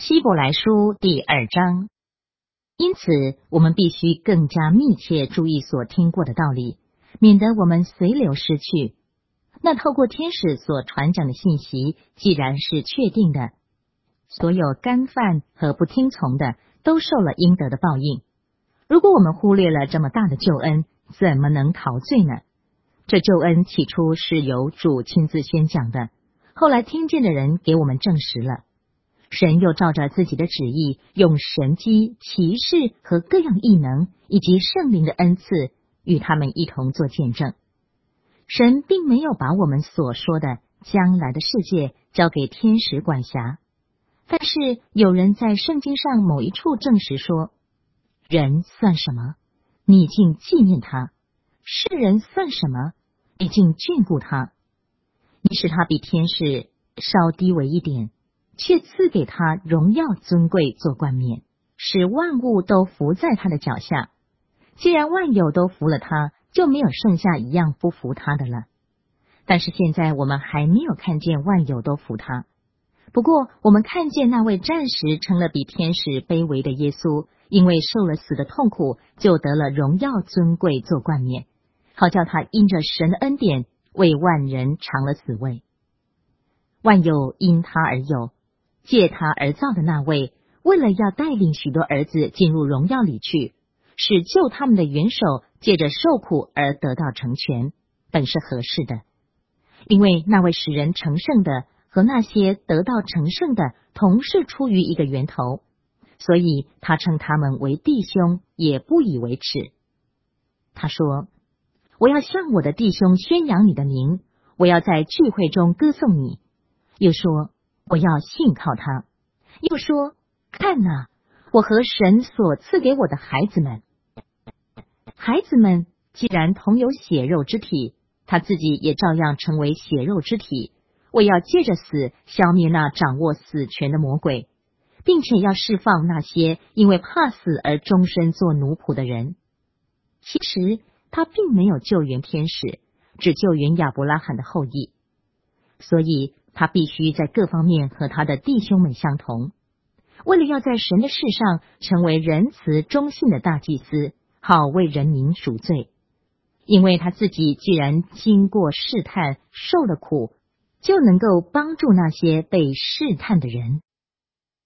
希伯来书第2章。因此，我们必须更加密切注意所听过的道理，免得我们随流失去。那透过天使所传讲的信息，既然是确定的，所有干犯和不听从的，都受了应得的报应。如果我们忽略了这么大的救恩，怎么能陶醉呢？这救恩起初是由主亲自宣讲的，后来听见的人给我们证实了。神又照着自己的旨意，用神迹、奇事和各样异能，以及圣灵的恩赐，与他们一同做见证。神并没有把我们所说的将来的世界交给天使管辖，但是有人在圣经上某一处证实说：人算什么？你竟纪念他；世人算什么？你竟眷顾他。你使他比天使稍低微一点，却赐给他荣耀尊贵做冠冕，使万物都服在他的脚下。既然万有都服了他，就没有剩下一样不服他的了。但是现在我们还没有看见万有都服他。不过我们看见那位暂时成了比天使卑微的耶稣，因为受了死的痛苦，就得了荣耀尊贵做冠冕，好叫他因着神的恩典，为万人尝了死味。万有因他而有，借他而造的那位，为了要带领许多儿子进入荣耀里去，使救他们的元首借着受苦而得到成全，本是合适的。因为那位使人成圣的和那些得到成圣的同是出于一个源头，所以他称他们为弟兄，也不以为耻。他说：我要向我的弟兄宣扬你的名，我要在聚会中歌颂你。又说：我要信靠他。又说：看哪，我和神所赐给我的孩子们。孩子们既然同有血肉之体，他自己也照样成为血肉之体，为要借着死消灭那掌握死权的魔鬼，并且要释放那些因为怕死而终身做奴仆的人。其实他并没有救援天使，只救援亚伯拉罕的后裔，所以他必须在各方面和他的弟兄们相同，为了要在神的事上成为仁慈忠信的大祭司，好为人民赎罪。因为他自己既然经过试探，受了苦，就能够帮助那些被试探的人。